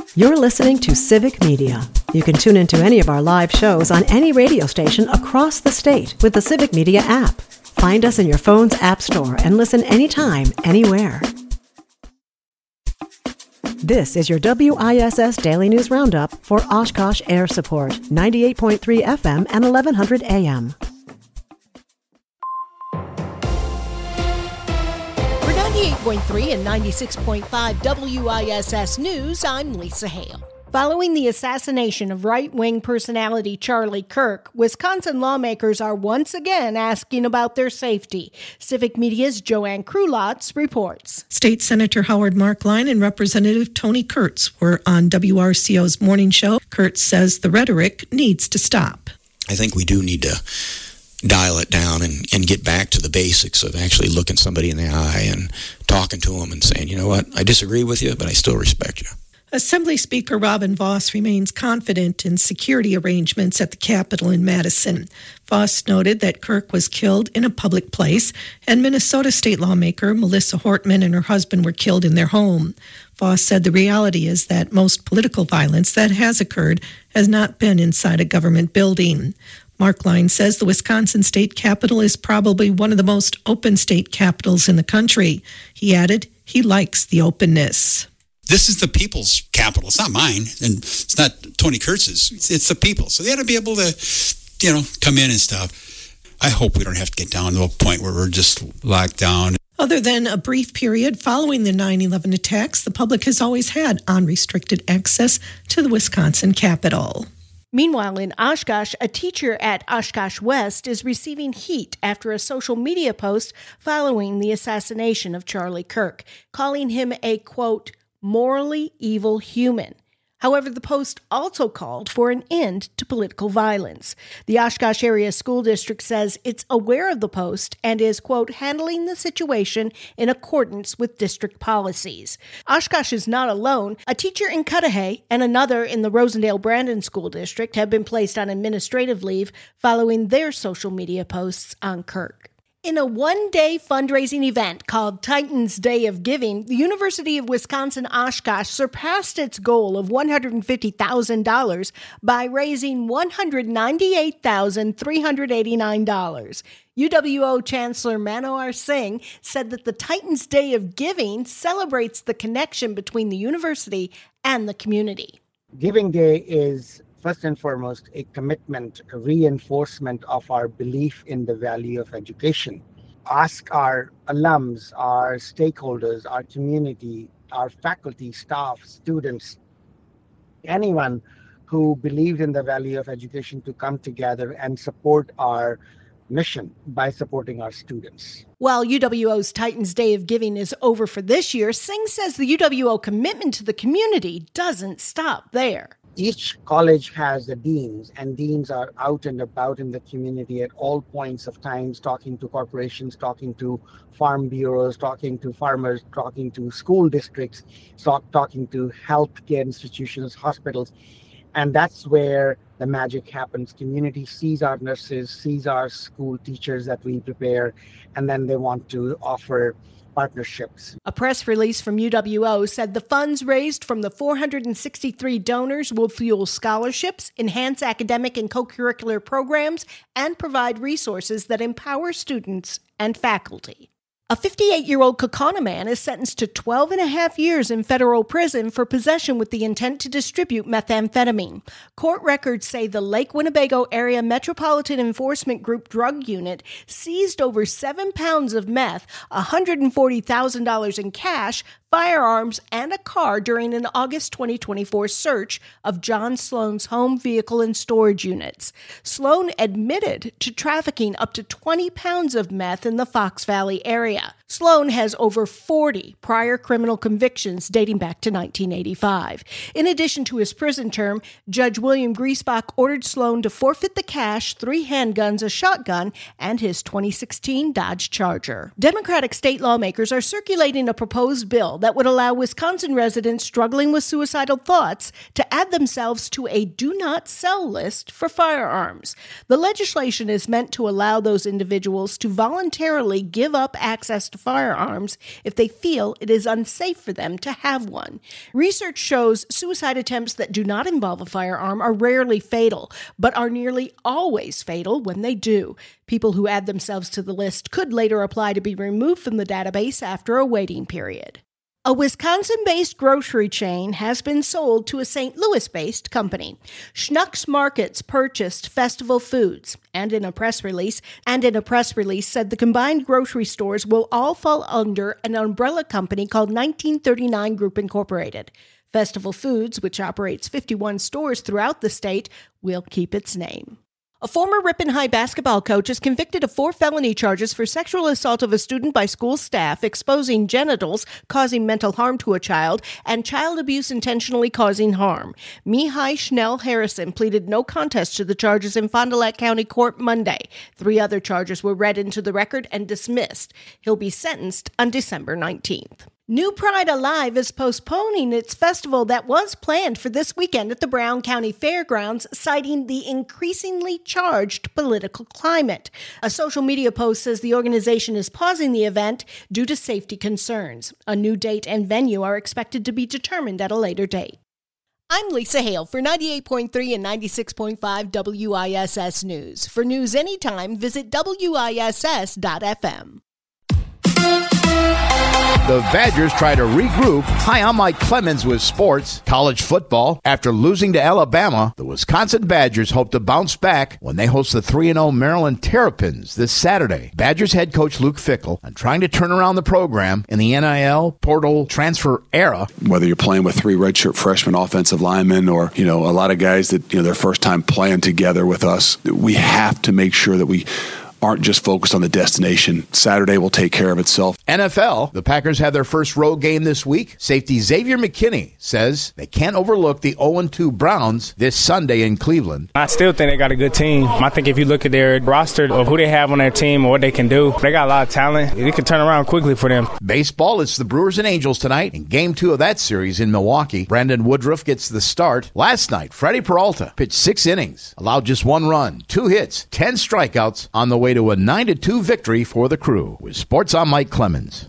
You're listening to Civic Media. You can tune into any of our live shows on any radio station across the state with the Civic Media app. Find us in your phone's app store and listen anytime, anywhere. This is your WISS Daily News Roundup for Oshkosh Air Support, 98.3 FM and 1100 AM. For 98.3 and 96.5 WISS News, I'm Lisa Hale. Following the assassination of right-wing personality Charlie Kirk, Wisconsin lawmakers are once again asking about their safety. Civic Media's Joanne Krulotz reports. State Senator Howard Markline and Representative Tony Kurtz were on WRCO's morning show. Kurtz says the rhetoric needs to stop. I think we do need to dial it down and get back to the basics of actually looking somebody in the eye and talking to them and saying, you know what, I disagree with you, but I still respect you. Assembly Speaker Robin Vos remains confident in security arrangements at the Capitol in Madison. Vos noted that Kirk was killed in a public place, and Minnesota state lawmaker Melissa Hortman and her husband were killed in their home. Vos said the reality is that most political violence that has occurred has not been inside a government building. Markline says the Wisconsin state capitol is probably one of the most open state capitals in the country. He added he likes the openness. This is the people's capital. It's not mine, and it's not Tony Kurtz's. It's the people. So they ought to be able to, come in and stuff. I hope we don't have to get down to a point where we're just locked down. Other than a brief period following the 9/11 attacks, the public has always had unrestricted access to the Wisconsin Capitol. Meanwhile, in Oshkosh, a teacher at Oshkosh West is receiving heat after a social media post following the assassination of Charlie Kirk, calling him a, quote, morally evil human. However, the post also called for an end to political violence. The Oshkosh Area School District says it's aware of the post and is, quote, handling the situation in accordance with district policies. Oshkosh is not alone. A teacher in Cudahy and another in the Rosendale-Brandon School District have been placed on administrative leave following their social media posts on Kirk. In a one-day fundraising event called Titans Day of Giving, the University of Wisconsin-Oshkosh surpassed its goal of $150,000 by raising $198,389. UWO Chancellor Manohar Singh said that the Titans Day of Giving celebrates the connection between the university and the community. Giving Day is first and foremost a commitment, a reinforcement of our belief in the value of education. Ask our alums, our stakeholders, our community, our faculty, staff, students, anyone who believes in the value of education to come together and support our mission by supporting our students. While UWO's Titans Day of Giving is over for this year, Singh says the UWO commitment to the community doesn't stop there. Each college has the deans, and deans are out and about in the community at all points of times, talking to corporations, talking to farm bureaus, talking to farmers, talking to school districts, talking to healthcare institutions, hospitals. And that's where the magic happens. Community sees our nurses, sees our school teachers that we prepare, and then they want to offer partnerships. A press release from UWO said the funds raised from the 463 donors will fuel scholarships, enhance academic and co-curricular programs, and provide resources that empower students and faculty. A 58-year-old Kaukauna man is sentenced to 12 and a half years in federal prison for possession with the intent to distribute methamphetamine. Court records say the Lake Winnebago Area Metropolitan Enforcement Group drug unit seized over 7 pounds of meth, $140,000 in cash, firearms, and a car during an August 2024 search of John Sloan's home, vehicle, and storage units. Sloan admitted to trafficking up to 20 pounds of meth in the Fox Valley area. Sloan has over 40 prior criminal convictions dating back to 1985. In addition to his prison term, Judge William Griesbach ordered Sloan to forfeit the cash, 3 handguns, a shotgun, and his 2016 Dodge Charger. Democratic state lawmakers are circulating a proposed bill that would allow Wisconsin residents struggling with suicidal thoughts to add themselves to a do not sell list for firearms. The legislation is meant to allow those individuals to voluntarily give up access access to firearms if they feel it is unsafe for them to have one. Research shows suicide attempts that do not involve a firearm are rarely fatal, but are nearly always fatal when they do. People who add themselves to the list could later apply to be removed from the database after a waiting period. A Wisconsin-based grocery chain has been sold to a St. Louis-based company. Schnucks Markets purchased Festival Foods, and in a press release said the combined grocery stores will all fall under an umbrella company called 1939 Group Incorporated. Festival Foods, which operates 51 stores throughout the state, will keep its name. A former Ripon High basketball coach is convicted of 4 felony charges for sexual assault of a student by school staff, exposing genitals, causing mental harm to a child, and child abuse intentionally causing harm. Mihai Schnell Harrison pleaded no contest to the charges in Fond du Lac County Court Monday. 3 other charges were read into the record and dismissed. He'll be sentenced on December 19th. New Pride Alive is postponing its festival that was planned for this weekend at the Brown County Fairgrounds, citing the increasingly charged political climate. A social media post says the organization is pausing the event due to safety concerns. A new date and venue are expected to be determined at a later date. I'm Lisa Hale for 98.3 and 96.5 WISS News. For news anytime, visit WISS.FM. The Badgers try to regroup. Hi, I'm Mike Clemens with sports. College football. After losing to Alabama, the Wisconsin Badgers hope to bounce back when they host the 3-0 Maryland Terrapins this Saturday. Badgers head coach Luke Fickell on trying to turn around the program in the NIL portal transfer era. Whether you're playing with 3 redshirt freshman offensive linemen or, a lot of guys that, their first time playing together with us, we have to make sure that we aren't just focused on the destination. Saturday will take care of itself. NFL, the Packers have their first road game this week. Safety Xavier McKinney says they can't overlook the 0-2 Browns this Sunday in Cleveland. I still think they got a good team. I think if you look at their roster of who they have on their team or what they can do, they got a lot of talent. It can turn around quickly for them. Baseball, it's the Brewers and Angels tonight in Game 2 of that series in Milwaukee. Brandon Woodruff gets the start. Last night, Freddie Peralta pitched 6 innings, allowed just 1 run, 2 hits, 10 strikeouts on the way to a 9-2 victory for the Crew. With sports, I'm Mike Clemens.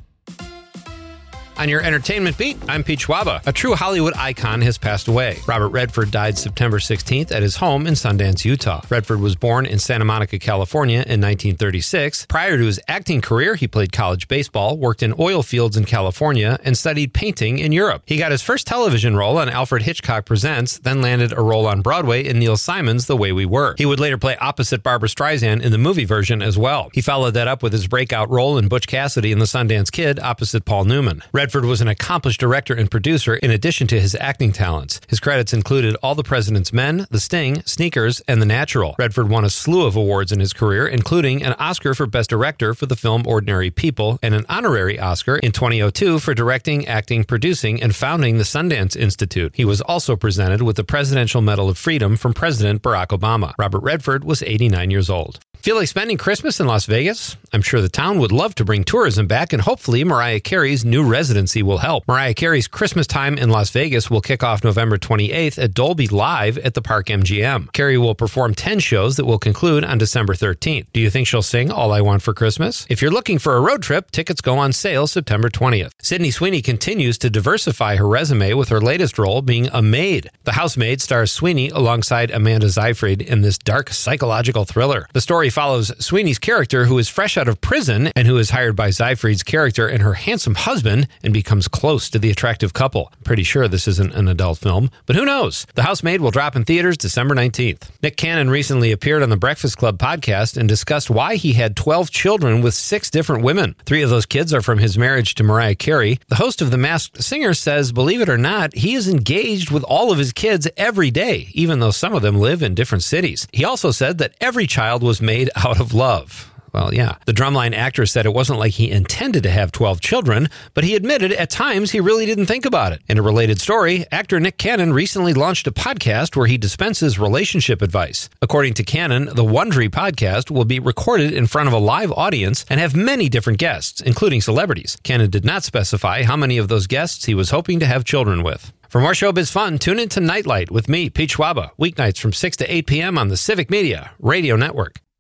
On your entertainment beat, I'm Pete Schwaba. A true Hollywood icon has passed away. Robert Redford died September 16th at his home in Sundance, Utah. Redford was born in Santa Monica, California in 1936. Prior to his acting career, he played college baseball, worked in oil fields in California, and studied painting in Europe. He got his first television role on Alfred Hitchcock Presents, then landed a role on Broadway in Neil Simon's The Way We Were. He would later play opposite Barbra Streisand in the movie version as well. He followed that up with his breakout role in Butch Cassidy in The Sundance Kid opposite Paul Newman. Redford was an accomplished director and producer in addition to his acting talents. His credits included All the President's Men, The Sting, Sneakers, and The Natural. Redford won a slew of awards in his career, including an Oscar for Best Director for the film Ordinary People and an honorary Oscar in 2002 for directing, acting, producing, and founding the Sundance Institute. He was also presented with the Presidential Medal of Freedom from President Barack Obama. Robert Redford was 89 years old. Feel like spending Christmas in Las Vegas? I'm sure the town would love to bring tourism back, and hopefully Mariah Carey's new residency will help. Mariah Carey's Christmas time in Las Vegas will kick off November 28th at Dolby Live at the Park MGM. Carey will perform 10 shows that will conclude on December 13th. Do you think she'll sing All I Want for Christmas? If you're looking for a road trip, tickets go on sale September 20th. Sydney Sweeney continues to diversify her resume with her latest role being a maid. The Housemaid stars Sweeney alongside Amanda Seyfried in this dark psychological thriller. The story follows Sweeney's character, who is fresh out of prison and who is hired by Seyfried's character and her handsome husband and becomes close to the attractive couple. Pretty sure this isn't an adult film, but who knows? The Housemaid will drop in theaters December 19th. Nick Cannon recently appeared on the Breakfast Club podcast and discussed why he had 12 children with 6 different women. 3 of those kids are from his marriage to Mariah Carey. The host of The Masked Singer says, believe it or not, he is engaged with all of his kids every day, even though some of them live in different cities. He also said that every child was made out of love. Well, yeah. The Drumline actor said it wasn't like he intended to have 12 children, but he admitted at times he really didn't think about it. In a related story, actor Nick Cannon recently launched a podcast where he dispenses relationship advice. According to Cannon, the Wondery podcast will be recorded in front of a live audience and have many different guests, including celebrities. Cannon did not specify how many of those guests he was hoping to have children with. For more showbiz fun, tune in to Nightlight with me, Pete Schwaba, weeknights from 6 to 8 p.m. on the Civic Media Radio Network.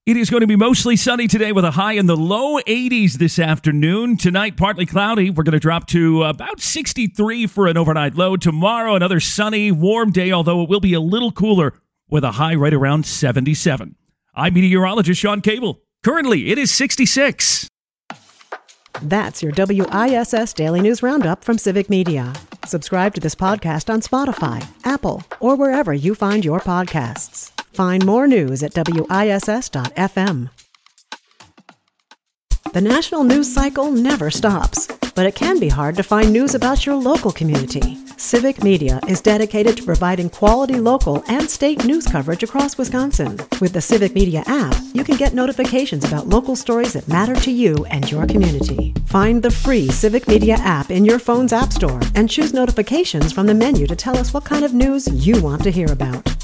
It is going to be mostly sunny today with a high in the low 80s this afternoon. Tonight, partly cloudy. We're going to drop to about 63 for an overnight low. Tomorrow, another sunny, warm day, although it will be a little cooler with a high right around 77. I'm meteorologist Sean Cable. Currently, it is 66. That's your WISS Daily News Roundup from Civic Media. Subscribe to this podcast on Spotify, Apple, or wherever you find your podcasts. Find more news at WISS.FM. The national news cycle never stops, but it can be hard to find news about your local community. Civic Media is dedicated to providing quality local and state news coverage across Wisconsin. With the Civic Media app, you can get notifications about local stories that matter to you and your community. Find the free Civic Media app in your phone's app store and choose notifications from the menu to tell us what kind of news you want to hear about.